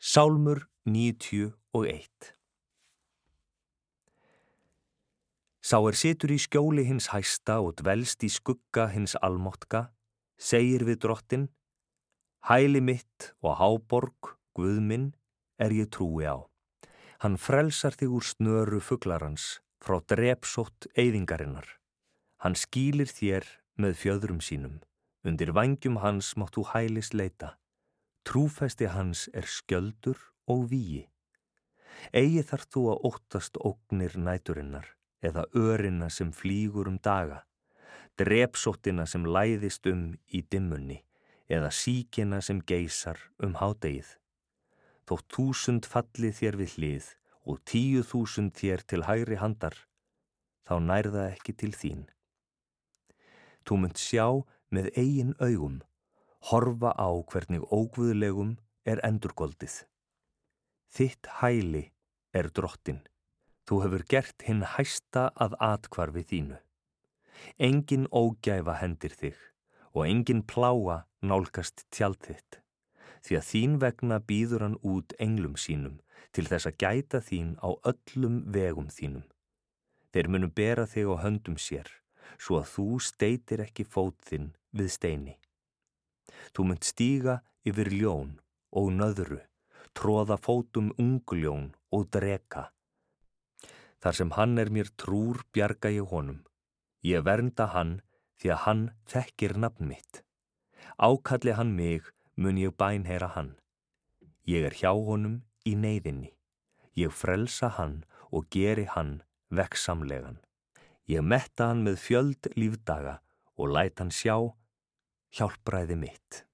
Sálmur 91. Sá situr í skjóli hins hæsta og dvelst í skugga hins almáttka, segir við Drottinn: Hæli mitt og háborg, Guð minn, ég trúi á. Hann frelsar þig úr snöru fuglarans, frá drepsótt eyðingarinnar. Hann skýlir þér með fjöðrum sínum, undir vængjum hans mátt þú hælis leita. Trúfesti hans skjöldur og vígi. Eigi þarft þú að óttast ógnir næturinnar, eða örina sem flýgur daga, drepsóttina sem læðist í dimmunni, eða síkina sem geysar hádegið. Þótt 1000 falli þér við hlið og 10.000 þér til hægri handar, þá nær það ekki til þín. Þú munt sjá með eigin augum, horfa á hvernig óguðlegum endurgoldið. Þitt hæli Drottinn. Þú hefur gert hinn hæsta að athvarfi þínu. Engin ógæfa hendir þig og engin plága nálgast tjald þitt, því að þín vegna býður hann út englum sínum til þess að gæta þín á öllum vegum þínum. Þeir munu bera þig á höndum sér, svo að þú steytir ekki fót þinn við steini. Þú munt stíga yfir ljón og nöðru, troða fótum ungljón og dreka. Þar sem hann mér trúr bjarga ég honum. Ég vernda hann því að hann þekkir nafn mitt. Ákalli hann mig, mun ég bænheyra hann. Ég hjá honum í neyðinni. Ég frelsa hann og geri hann veggsamlegan. Ég metta hann með fjöld lífdaga og læt hann sjá hjálpræði mitt.